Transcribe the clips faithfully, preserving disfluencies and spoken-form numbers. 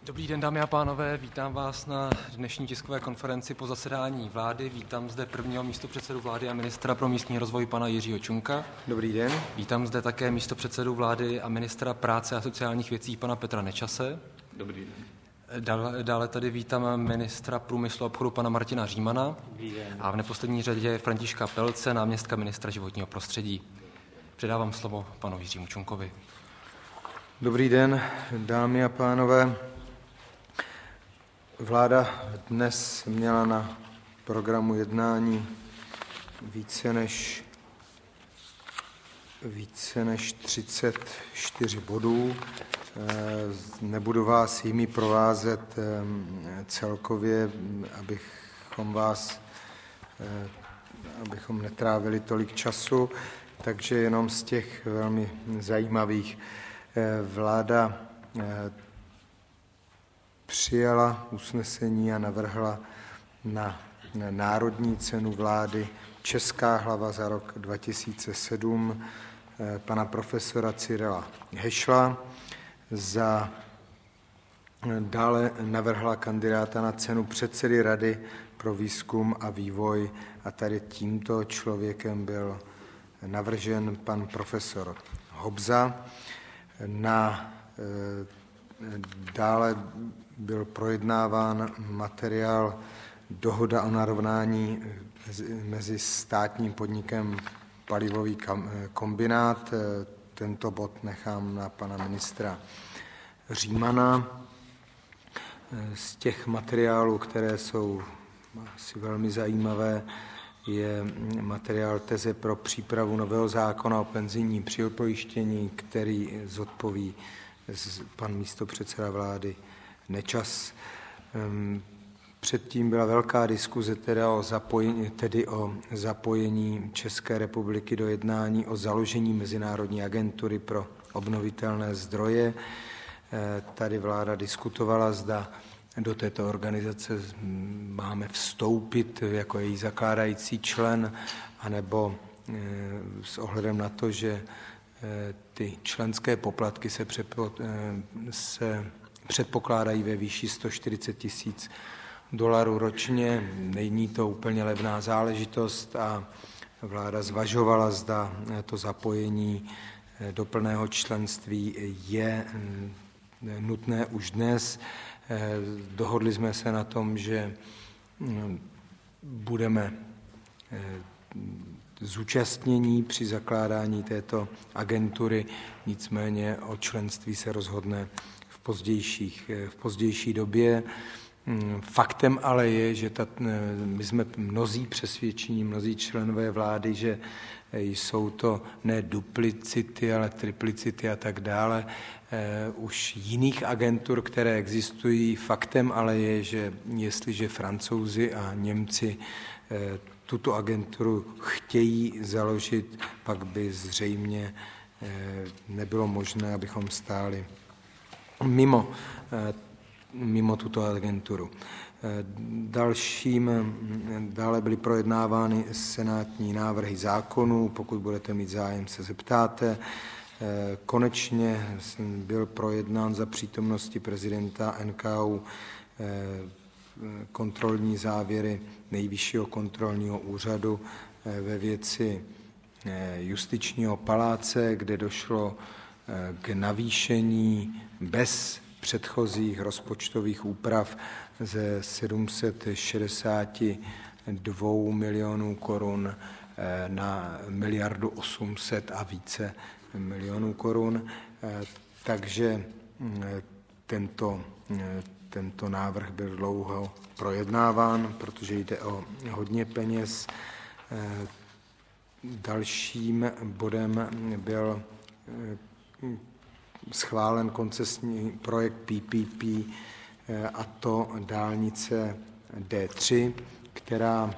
Dobrý den, dámy a pánové, vítám vás na dnešní tiskové konferenci po zasedání vlády. Vítám zde prvního místopředsedu vlády a ministra pro místní rozvoj pana Jiřího Čunka. Dobrý den. Vítám zde také místopředsedu vlády a ministra práce a sociálních věcí pana Petra Nečase. Dobrý den. Dále, dále tady vítám ministra průmyslu a obchodu pana Martina Římana. Dobrý den. A v neposlední řadě Františka Pelce, náměstka ministra životního prostředí. Předávám slovo panu Jiřímu Čunkovi. Dobrý den, dámy a pánové. Vláda dnes měla na programu jednání více než, více než třicet čtyři bodů. Nebudu vás jimi provázet celkově, abychom vás, abychom netrávili tolik času, takže jenom z těch velmi zajímavých. Vláda přijala usnesení a navrhla na národní cenu vlády Česká hlava za rok dva tisíce sedm pana profesora Cyrila Hešla. Za dále navrhla kandidáta na cenu předsedy Rady pro výzkum a vývoj a tady tímto člověkem byl navržen pan profesor Hobza. Na, dále byl projednáván materiál dohoda o narovnání mezi státním podnikem Palivový kombinát. Tento bod nechám na pana ministra Římana. Z těch materiálů, které jsou asi velmi zajímavé, je materiál teze pro přípravu nového zákona o penzijním připojištění, který zodpoví pan místopředseda vlády Nečas. Předtím byla velká diskuze teda o zapojení, tedy o zapojení České republiky do jednání o založení Mezinárodní agentury pro obnovitelné zdroje. Tady vláda diskutovala, zda do této organizace máme vstoupit jako její zakládající člen, anebo s ohledem na to, že ty členské poplatky se, předpo, se předpokládají ve výši sto čtyřicet tisíc dolarů ročně. Není to úplně levná záležitost a vláda zvažovala, zda to zapojení do plného členství je nutné už dnes. Dohodli jsme se na tom, že budeme zúčastnění při zakládání této agentury, nicméně o členství se rozhodne v, pozdějších, v pozdější době. Faktem ale je, že ta, my jsme mnozí přesvědčení, mnozí členové vlády, že jsou to ne duplicity, ale triplicity a tak dále už jiných agentur, které existují. Faktem ale je, že jestliže Francouzi a Němci tuto agenturu chtějí založit, pak by zřejmě nebylo možné, abychom stáli mimo, mimo tuto agenturu. Dalším, dále byly projednávány senátní návrhy zákonů, pokud budete mít zájem, se zeptáte. Konečně byl projednán za přítomnosti prezidenta N K U kontrolní závěry Nejvyššího kontrolního úřadu ve věci justičního paláce, kde došlo k navýšení bez předchozích rozpočtových úprav ze sedm set šedesát dva milionů korun na miliardu osm set a více milionů korun. Takže tento, tento návrh byl dlouho projednáván, protože jde o hodně peněz. Dalším bodem byl schválen koncesní projekt P P P, a to dálnice D tři, která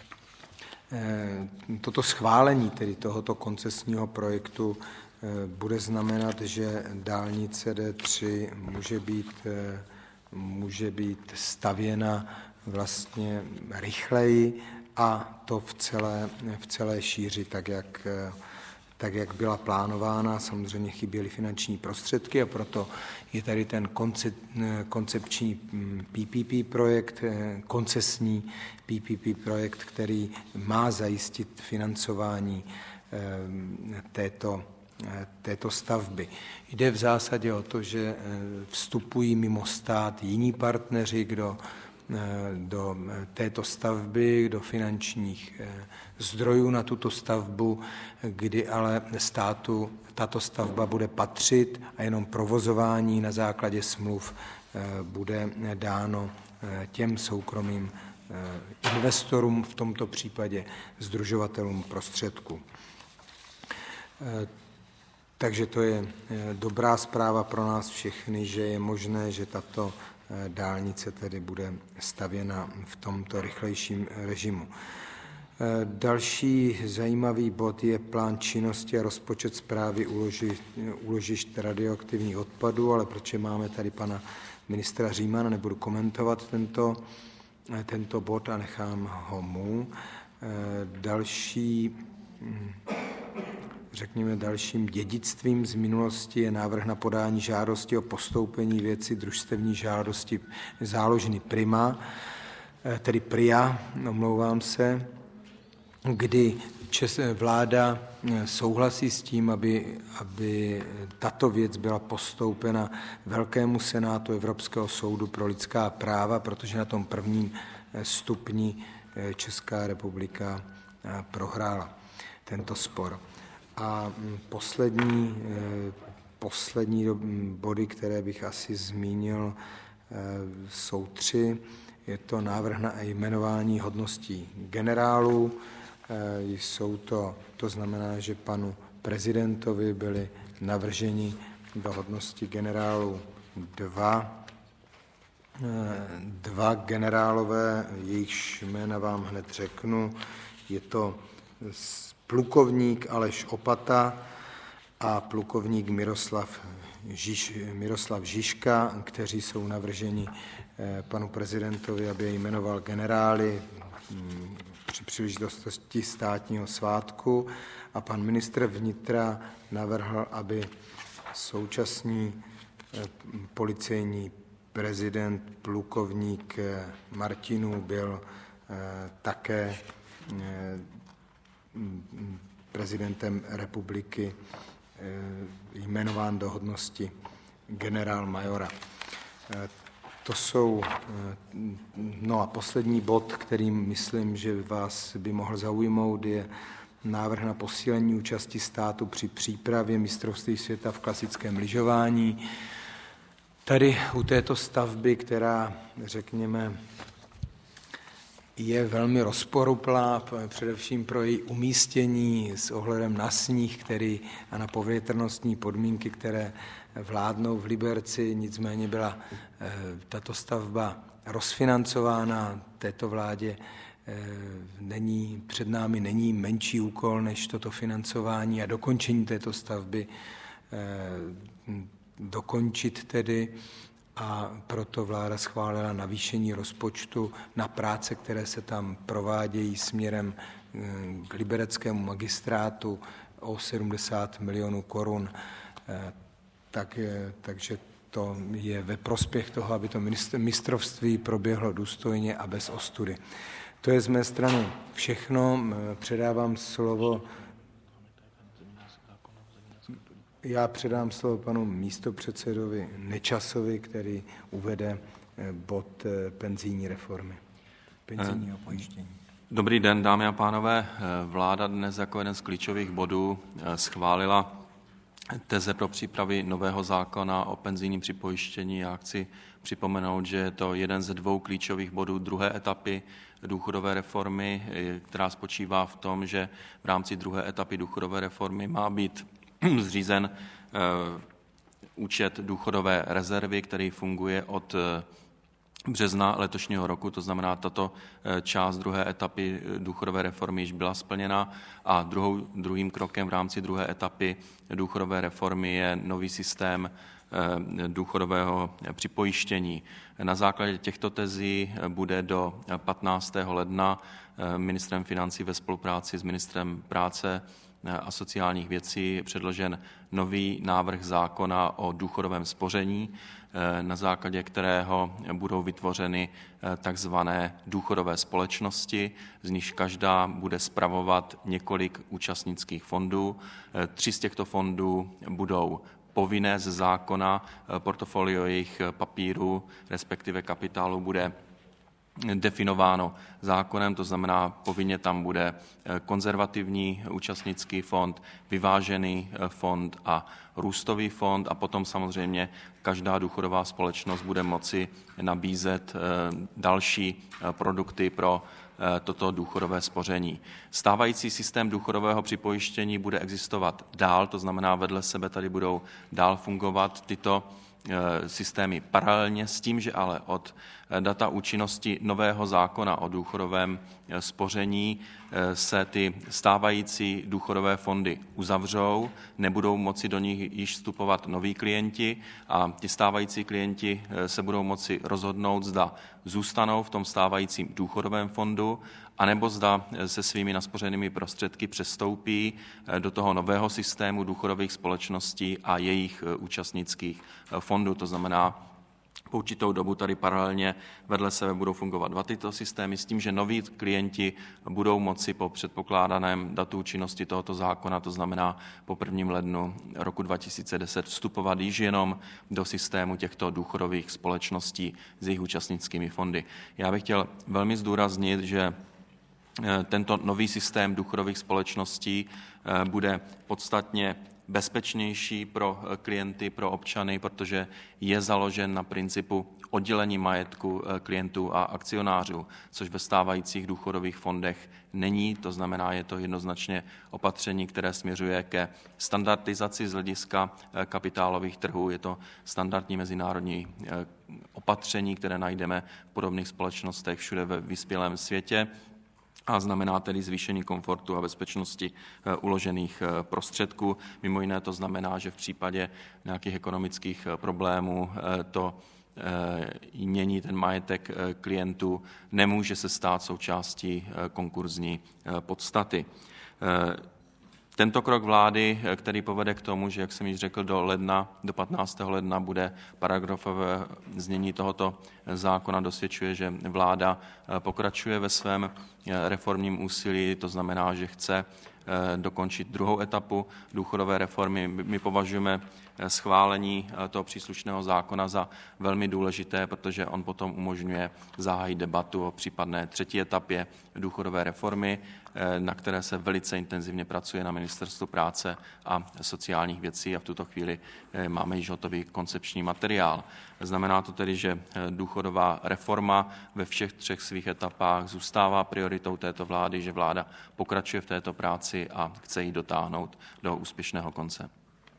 toto schválení tedy tohoto koncesního projektu bude znamenat, že dálnice D tři může být, může být stavěna vlastně rychleji a to v celé, v celé šíři, tak jak tak, jak byla plánována. Samozřejmě chyběly finanční prostředky a proto je tady ten koncep, koncepční P P P projekt, koncesní P P P projekt, který má zajistit financování této, této stavby. Jde v zásadě o to, že vstupují mimo stát jiní partneři, kdo do této stavby, do finančních zdrojů na tuto stavbu, kdy ale státu tato stavba bude patřit a jenom provozování na základě smluv bude dáno těm soukromým investorům, v tomto případě sdružovatelům prostředků. Takže to je dobrá zpráva pro nás všechny, že je možné, že tato dálnice tedy bude stavěna v tomto rychlejším režimu. Další zajímavý bod je plán činnosti a rozpočet správy úložišť radioaktivních odpadů, ale protože máme tady pana ministra Římana, nebudu komentovat tento, tento bod a nechám ho mu. Další, řekněme, dalším dědictvím z minulosti je návrh na podání žádosti o postoupení věci družstevní žádosti záložny Prima, tedy Pria, omlouvám se, kdy Čes, vláda souhlasí s tím, aby, aby tato věc byla postoupena Velkému senátu Evropského soudu pro lidská práva, protože na tom prvním stupni Česká republika prohrála tento spor. A poslední, poslední body, které bych asi zmínil, jsou tři. Je to návrh na jmenování hodností generálů. Jsou to, to znamená, že panu prezidentovi byli navrženi do hodnosti generálů dva, dva generálové, jejichž jména vám hned řeknu. Je to plukovník Aleš Opata a plukovník Miroslav, Žiž, Miroslav Žižka, kteří jsou navrženi panu prezidentovi, aby je jmenoval generály při příležitosti státního svátku, a pan ministr vnitra navrhl, aby současný policejní prezident plukovník Martinů byl také prezidentem republiky jmenován do hodnosti generál majora. To jsou, no a poslední bod, kterým myslím, že vás by mohl zaujmout, je návrh na posílení účasti státu při přípravě mistrovství světa v klasickém lyžování. Tady u této stavby, která, řekněme, je velmi rozporuplná, především pro její umístění s ohledem na sníh, který a na povětrnostní podmínky, které vládnou v Liberci, nicméně byla tato stavba rozfinancována. Této vládě není, před námi není menší úkol než toto financování a dokončení této stavby dokončit tedy, a proto vláda schválila navýšení rozpočtu na práce, které se tam provádějí směrem k libereckému magistrátu o sedmdesát milionů korun. Tak, takže to je ve prospěch toho, aby to mistrovství proběhlo důstojně a bez ostudy. To je z mé strany všechno. Předávám slovo Já předám slovo panu místopředsedovi Nečasovi, který uvede bod penzijní reformy, penzijního pojištění. Dobrý den, dámy a pánové. Vláda dnes jako jeden z klíčových bodů schválila teze pro přípravy nového zákona o penzijním připojištění. Já chci připomenout, že je to jeden ze dvou klíčových bodů druhé etapy důchodové reformy, která spočívá v tom, že v rámci druhé etapy důchodové reformy má být zřízen účet důchodové rezervy, který funguje od března letošního roku, to znamená, tato část druhé etapy důchodové reformy již byla splněna a druhou, druhým krokem v rámci druhé etapy důchodové reformy je nový systém důchodového připojištění. Na základě těchto tezí bude do patnáctého ledna ministrem financí ve spolupráci s ministrem práce a sociálních věcí předložen nový návrh zákona o důchodovém spoření, na základě kterého budou vytvořeny takzvané důchodové společnosti, z nichž každá bude spravovat několik účastnických fondů. Tři z těchto fondů budou povinné ze zákona, portfolio jejich papírů, respektive kapitálu, bude definováno zákonem, to znamená, povinně tam bude konzervativní účastnický fond, vyvážený fond a růstový fond a potom samozřejmě každá důchodová společnost bude moci nabízet další produkty pro toto důchodové spoření. Stávající systém důchodového připojištění bude existovat dál, to znamená, vedle sebe tady budou dál fungovat tyto systémy paralelně s tím, že ale od data účinnosti nového zákona o důchodovém spoření se ty stávající důchodové fondy uzavřou, nebudou moci do nich již vstupovat noví klienti a ti stávající klienti se budou moci rozhodnout, zda zůstanou v tom stávajícím důchodovém fondu, anebo zda se svými naspořenými prostředky přestoupí do toho nového systému důchodových společností a jejich účastnických fondů. To znamená, po určitou dobu tady paralelně vedle sebe budou fungovat dva tyto systémy s tím, že noví klienti budou moci po předpokládaném datu účinnosti tohoto zákona, to znamená po prvním lednu roku dva tisíce deset, vstupovat již jenom do systému těchto důchodových společností s jejich účastnickými fondy. Já bych chtěl velmi zdůraznit, že tento nový systém důchodových společností bude podstatně bezpečnější pro klienty, pro občany, protože je založen na principu oddělení majetku klientů a akcionářů, což ve stávajících důchodových fondech není. To znamená, je to jednoznačně opatření, které směřuje ke standardizaci z hlediska kapitálových trhů. Je to standardní mezinárodní opatření, které najdeme v podobných společnostech všude ve vyspělém světě. A znamená tedy zvýšení komfortu a bezpečnosti uložených prostředků. Mimo jiné to znamená, že v případě nějakých ekonomických problémů to jmění, ten majetek klientů nemůže se stát součástí konkurzní podstaty. Tento krok vlády, který povede k tomu, že, jak jsem již řekl, do ledna, do patnáctého ledna bude paragrafové znění tohoto zákona, dosvědčuje, že vláda pokračuje ve svém reformním úsilí, to znamená, že chce dokončit druhou etapu důchodové reformy. My považujeme schválení toho příslušného zákona za velmi důležité, protože on potom umožňuje zahájit debatu o případné třetí etapě důchodové reformy, na které se velice intenzivně pracuje na Ministerstvu práce a sociálních věcí a v tuto chvíli máme již hotový koncepční materiál. Znamená to tedy, že důchodová reforma ve všech třech svých etapách zůstává prioritou této vlády, že vláda pokračuje v této práci a chce ji dotáhnout do úspěšného konce.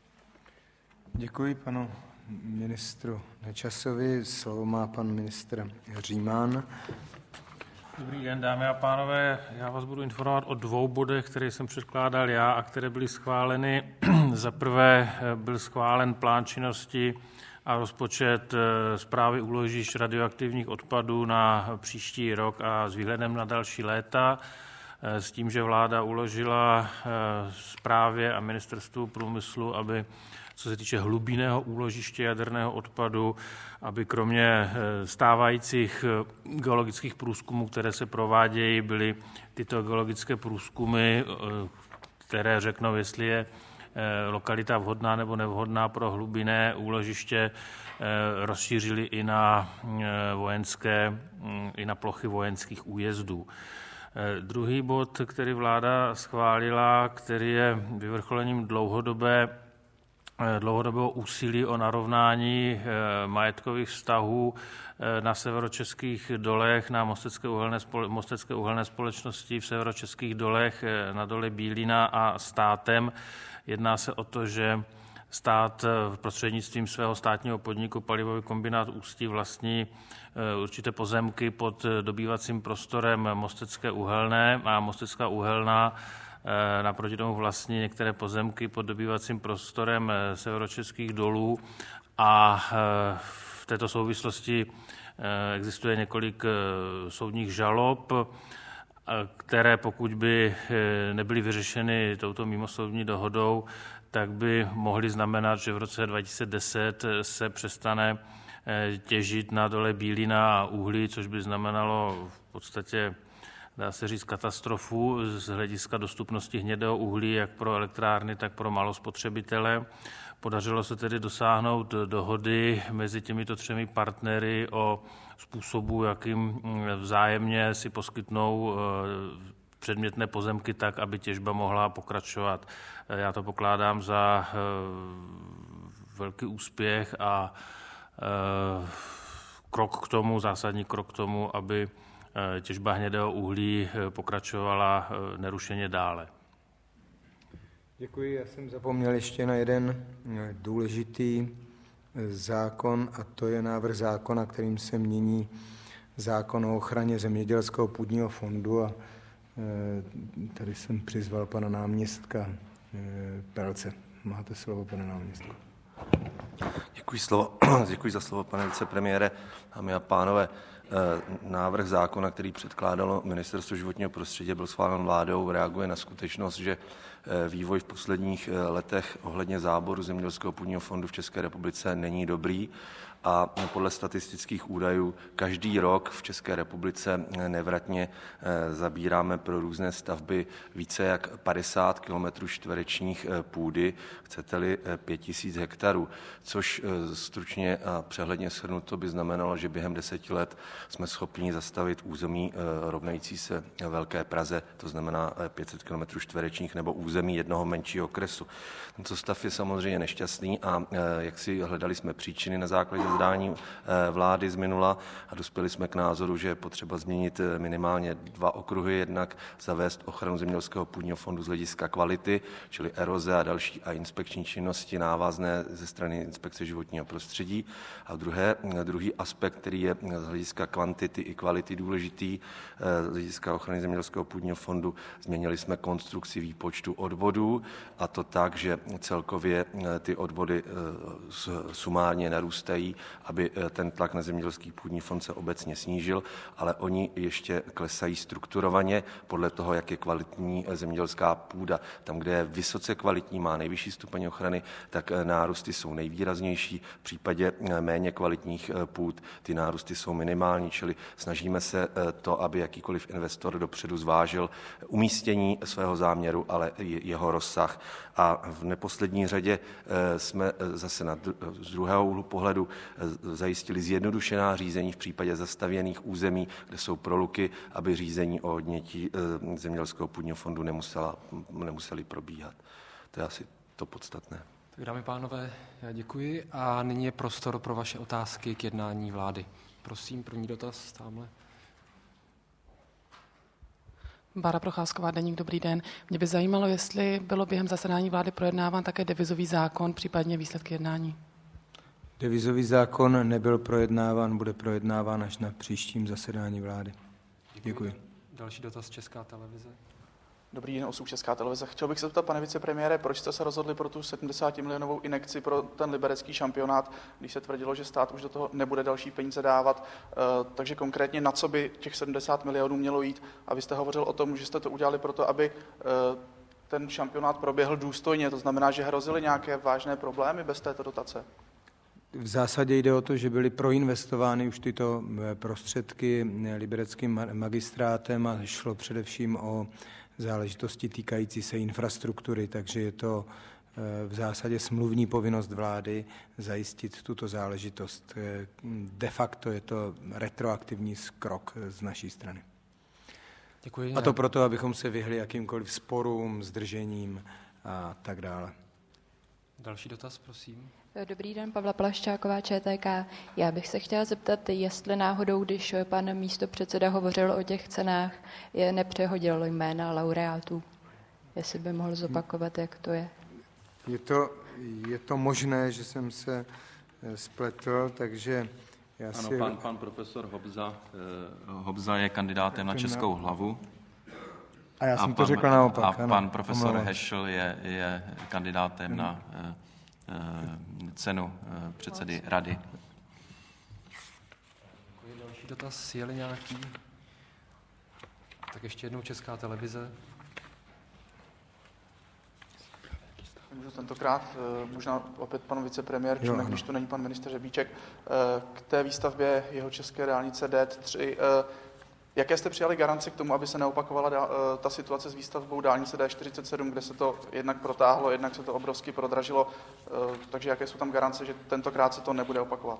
Děkuji panu ministru Nečasovi. Slovo má pan ministr Říman. Dobrý den, dámy a pánové. Já vás budu informovat o dvou bodech, které jsem předkládal já a které byly schváleny. Za prvé byl schválen plán činnosti a rozpočet správy úložišť radioaktivních odpadů na příští rok a s výhledem na další léta, s tím, že vláda uložila správě a ministerstvu průmyslu, aby co se týče hlubinného úložiště jaderného odpadu, aby kromě stávajících geologických průzkumů, které se provádějí, byly tyto geologické průzkumy, které řeknou, jestli je lokalita vhodná nebo nevhodná pro hlubinné úložiště, rozšířili i na vojenské, i na plochy vojenských újezdů. Druhý bod, který vláda schválila, který je vyvrcholením dlouhodobé dlouhodobého úsilí o narovnání majetkových vztahů na severočeských dolech, na Mostecké uhelné, spole, Mostecké uhelné společnosti v severočeských dolech, na dole Bílina a státem. Jedná se o to, že stát prostřednictvím svého státního podniku Palivový kombinát Ústí vlastní určité pozemky pod dobývacím prostorem Mostecké uhelné a Mostecká uhelná naproti tomu vlastní některé pozemky pod dobývacím prostorem severočeských dolů a v této souvislosti existuje několik soudních žalob které pokud by nebyly vyřešeny touto mimosoudní dohodou, tak by mohly znamenat, že v roce dva tisíce deset se přestane těžit na dole Bílina a uhlí, což by znamenalo v podstatě, dá se říct, katastrofu z hlediska dostupnosti hnědého uhlí jak pro elektrárny, tak pro malospotřebitele. Podařilo se tedy dosáhnout dohody mezi těmito třemi partnery o způsobu, jakým vzájemně si poskytnou předmětné pozemky tak, aby těžba mohla pokračovat. Já to pokládám za velký úspěch a krok k tomu, zásadní krok k tomu, aby těžba hnědého uhlí pokračovala nerušeně dále. Děkuji, já jsem zapomněl ještě na jeden důležitý zákon, a to je návrh zákona, kterým se mění zákon o ochraně zemědělského půdního fondu, a tady jsem přizval pana náměstka Pelce. Máte slovo, pane náměstku. Děkuji, slovo, děkuji za slovo, pane vicepremiére, dámy a pánové. Návrh zákona, který předkládalo Ministerstvo životního prostředí, byl schválen vládou, reaguje na skutečnost, že vývoj v posledních letech ohledně záboru zemědělského půdního fondu v České republice není dobrý a podle statistických údajů každý rok v České republice nevratně zabíráme pro různé stavby více jak padesát kilometrů čtverečních půdy, chcete-li pět tisíc hektarů, což stručně a přehledně shrnuto by znamenalo, že během deseti let jsme schopni zastavit území rovnající se Velké Praze, to znamená pět set kilometrů čtverečních nebo území jednoho menšího okresu. Tento stav je samozřejmě nešťastný a jak si hledali jsme příčiny na základě zadání vlády z minula a dospěli jsme k názoru, že je potřeba změnit minimálně dva okruhy, jednak zavést ochranu zemědělského půdního fondu z hlediska kvality, čili eroze a další a inspekční činnosti návazné ze strany Inspekce životního prostředí. A druhé, druhý aspekt, který je z hlediska kvantity i kvality důležitý, z hlediska ochrany zemědělského půdního fondu, změnili jsme konstrukci výpočtu odvodů, a to tak, že celkově ty odvody sumárně narůstají, aby ten tlak na zemědělský půdní fond se obecně snížil, ale oni ještě klesají strukturovaně podle toho, jak je kvalitní zemědělská půda. Tam, kde je vysoce kvalitní, má nejvyšší stupeň ochrany, tak nárůsty jsou nejvýraznější. V případě méně kvalitních půd ty nárůsty jsou minimální, čili snažíme se to, aby jakýkoliv investor dopředu zvážil umístění svého záměru, ale jeho rozsah. A v neposlední řadě jsme zase na, z druhého úhlu pohledu zajistili zjednodušená řízení v případě zastavěných území, kde jsou proluky, aby řízení o odnětí zemědělského půdního fondu nemusela, nemuseli probíhat. To je asi to podstatné. Tak dámy a pánové, já děkuji a nyní je prostor pro vaše otázky k jednání vlády. Prosím, první dotaz tamhle. Bára Procházková, Deník, dobrý den. Mě by zajímalo, jestli bylo během zasedání vlády projednáván také devizový zákon, případně výsledky jednání. Devizový zákon nebyl projednáván, bude projednáván až na příštím zasedání vlády. Děkuji. Další dotaz, Česká televize. Dobrý den, Osův, Česká televize. Chtěl bych se zeptat, pane vicepremiére, proč jste se rozhodli pro tu sedmdesátimilionovou injekci pro ten liberecký šampionát, když se tvrdilo, že stát už do toho nebude další peníze dávat. Takže konkrétně na co by těch sedmdesát milionů mělo jít? A vy jste hovořil o tom, že jste to udělali proto, aby ten šampionát proběhl důstojně. To znamená, že hrozily nějaké vážné problémy bez této dotace? V zásadě jde o to, že byly proinvestovány už tyto prostředky libereckým magistrátem a šlo především o záležitosti týkající se infrastruktury, takže je to v zásadě smluvní povinnost vlády zajistit tuto záležitost. De facto je to retroaktivní krok z naší strany. Děkuji. A to proto, abychom se vyhli jakýmkoliv sporům, zdržením a tak dále. Další dotaz, prosím. Dobrý den, Pavla Plaščáková, ČTK. Já bych se chtěla zeptat, jestli náhodou, když pan místopředseda hovořil o těch cenách, je nepřehodil jména laureátů. Jestli by mohl zopakovat, jak to je. Je to, je to možné, že jsem se spletl, takže já ano, si... pan, pan profesor Hobza, eh, Hobza je kandidátem na Českou hlavu. A já jsem a to pan, řekl naopak. A ano, pan profesor omlouvám. Hešl je, je kandidátem na eh, eh, cenu eh, předsedy rady. Další dotaz, je-li nějaký? Tak ještě jednou Česká televize. Můžu tentokrát, možná opět panu vicepremiér Čunek, když tu není pan ministr Řebíček, k té výstavbě jeho české dálnice D tři. Jaké jste přijali garance k tomu, aby se neopakovala ta situace s výstavbou dálnice D čtyřicet sedm, kde se to jednak protáhlo, jednak se to obrovsky prodražilo, takže jaké jsou tam garance, že tentokrát se to nebude opakovat?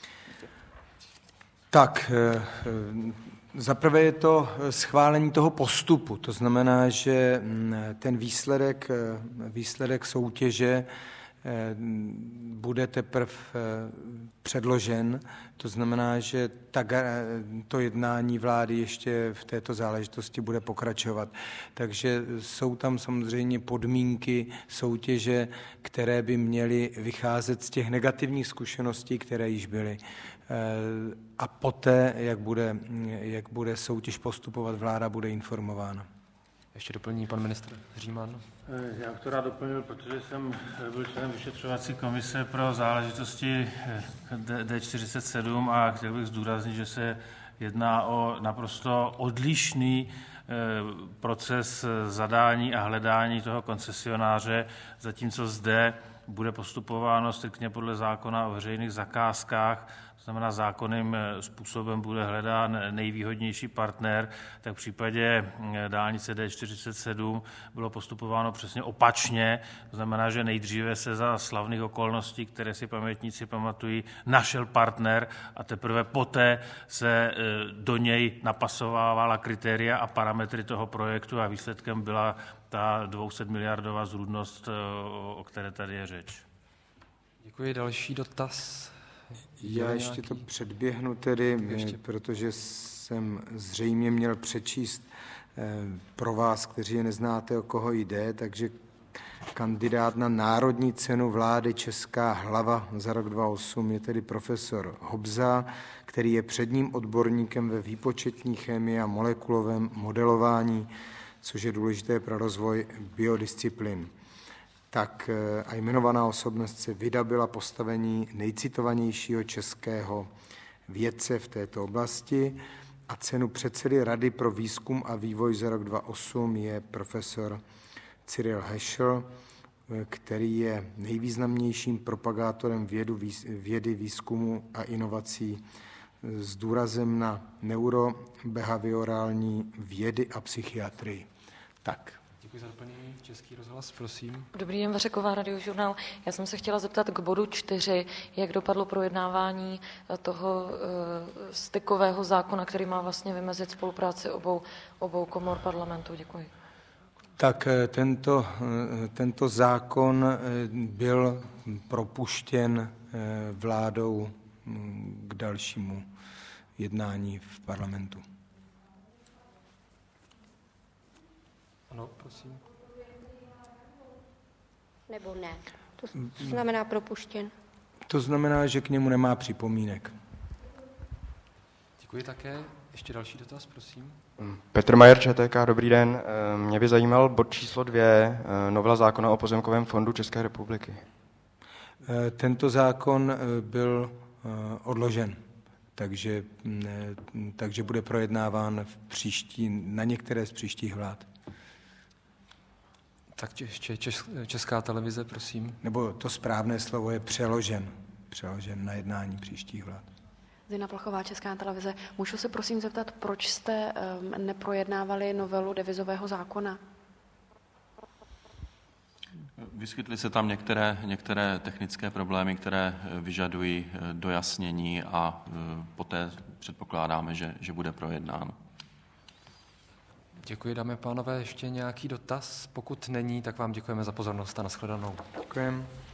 Tak, zaprvé je to schválení toho postupu, to znamená, že ten výsledek, výsledek soutěže bude teprve předložen, to znamená, že ta, to jednání vlády ještě v této záležitosti bude pokračovat. Takže jsou tam samozřejmě podmínky soutěže, které by měly vycházet z těch negativních zkušeností, které již byly. A poté, jak bude, jak bude soutěž postupovat, vláda bude informována. Ještě doplní pan ministr Říman. Já bych to rád doplnil, protože jsem byl členem vyšetřovací komise pro záležitosti D čtyřicet sedm a chtěl bych zdůraznit, že se jedná o naprosto odlišný proces zadání a hledání toho koncesionáře, zatímco zde bude postupováno striktně podle zákona o veřejných zakázkách, to znamená zákonným způsobem bude hledán nejvýhodnější partner, tak v případě dálnice D čtyřicet sedm bylo postupováno přesně opačně, to znamená, že nejdříve se za slavných okolností, které si pamětníci pamatují, našel partner a teprve poté se do něj napasovávala kritéria a parametry toho projektu a výsledkem byla ta dvě stě miliardová zrůdnost, o které tady je řeč. Děkuji. Další dotaz? Já ještě to předběhnu tedy, ještě. Protože jsem zřejmě měl přečíst pro vás, kteří je neznáte, o koho jde, takže kandidát na Národní cenu vlády Česká hlava za rok dva tisíce osm je tedy profesor Hobza, který je předním odborníkem ve výpočetní chemii a molekulovém modelování, což je důležité pro rozvoj biodisciplín. Tak a jmenovaná osobnost se vydabila postavení nejcitovanějšího českého vědce v této oblasti a cenu předsedy Rady pro výzkum a vývoj za rok dva tisíce osm je profesor Cyril Heschel, který je nejvýznamnějším propagátorem vědu, vědy, výzkumu a inovací s důrazem na neurobehaviorální vědy a psychiatrii. Tak. Děkuji za doplnění. Český rozhlas, prosím. Dobrý den, Vařeková, Radiožurnál. Já jsem se chtěla zeptat k bodu čtyři, jak dopadlo projednávání toho uh, stykového zákona, který má vlastně vymezit spolupráci obou, obou komor parlamentu. Děkuji. Tak tento, tento zákon byl propuštěn vládou k dalšímu jednání v parlamentu. Ano, prosím. Nebo ne? To znamená propuštěn. To znamená, že k němu nemá připomínek. Děkuji také. Ještě další dotaz, prosím. Petr Majer, ČTK, dobrý den. Mě by zajímal bod číslo dvě, novela zákona o pozemkovém fondu České republiky. Tento zákon byl odložen, takže, takže bude projednáván v příští, na některé z příštích vlád. Tak ještě Česká televize, prosím. Nebo to správné slovo je přeložen, přeložen na jednání příštích vlád. Zina Plochová, Česká televize. Můžu se prosím zeptat, proč jste um, neprojednávali novelu devizového zákona? Vyskytly se tam některé, některé technické problémy, které vyžadují dojasnění a poté předpokládáme, že, že bude projednán. Děkuji, dámy a pánové. Ještě nějaký dotaz? Pokud není, tak vám děkujeme za pozornost a nashledanou. Děkujeme.